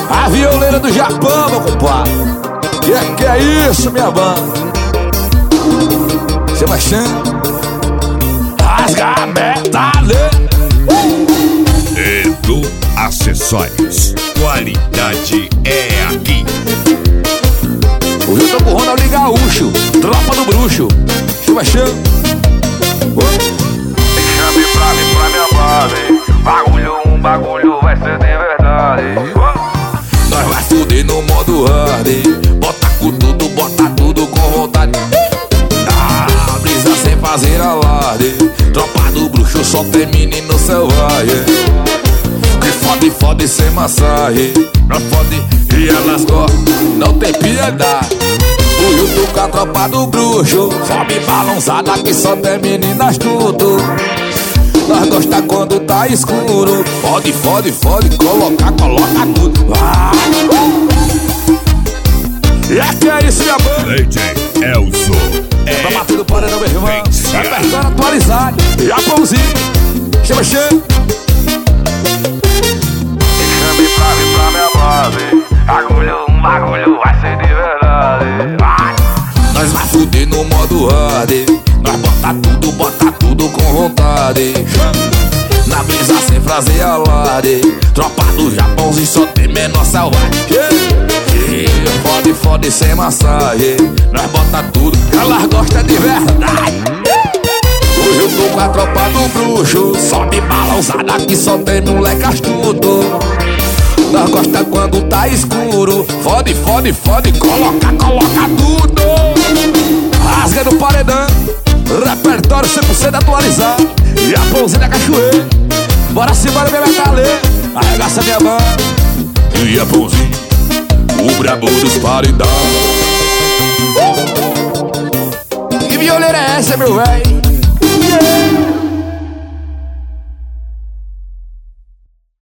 A violeira do Japão, meu compadre. Que é isso, minha banda? Sebastião rasga a metade. Edu Acessórios, qualidade é aqui. O Rio tá com o Ronaldinho Gaúcho, tropa do bruxo. Sebastião, chame pra mim, pra minha base. Bagulho vai ser de verdade. nós vai fuder no modo hard. Bota tudo com vontade. A brisa sem fazer alarde. Tropa do bruxo, só tem menino selvagem. Que fode sem massagem. Nós fode e elas gostam, não tem piedade. O YouTube com a tropa do bruxo, sobe balançada que só tem meninas tudo. Nós gosta quando tá escuro. Fode, coloca tudo. E aqui é isso, minha banda. DJ Elzo. Tá batendo paredão, meu irmão. Repertório atualizado. E a pãozinho. Chama. Chame pra mim, pra minha base. Bagulho vai ser de verdade. Nós vai fuder no modo hard. Nós bota tudo com vontade. Na brisa sem frase alarde. Tropa do Japãozinho só tem menor selvagem. Fode sem massagem. Nós bota tudo, elas gostam de verdade. Hoje eu tô com a tropa do bruxo, sobe balançada que só tem moleque astuto. Nós gosta quando tá escuro. Fode, coloca tudo. Rasga no paredão. Repertório 100% atualizado. E a pãozinha da cachoeira. Bora meu metalê. Arregaça minha mão. E a pãozinha, o brabo dos paredão. Que violeira é essa, meu véi? Yeah.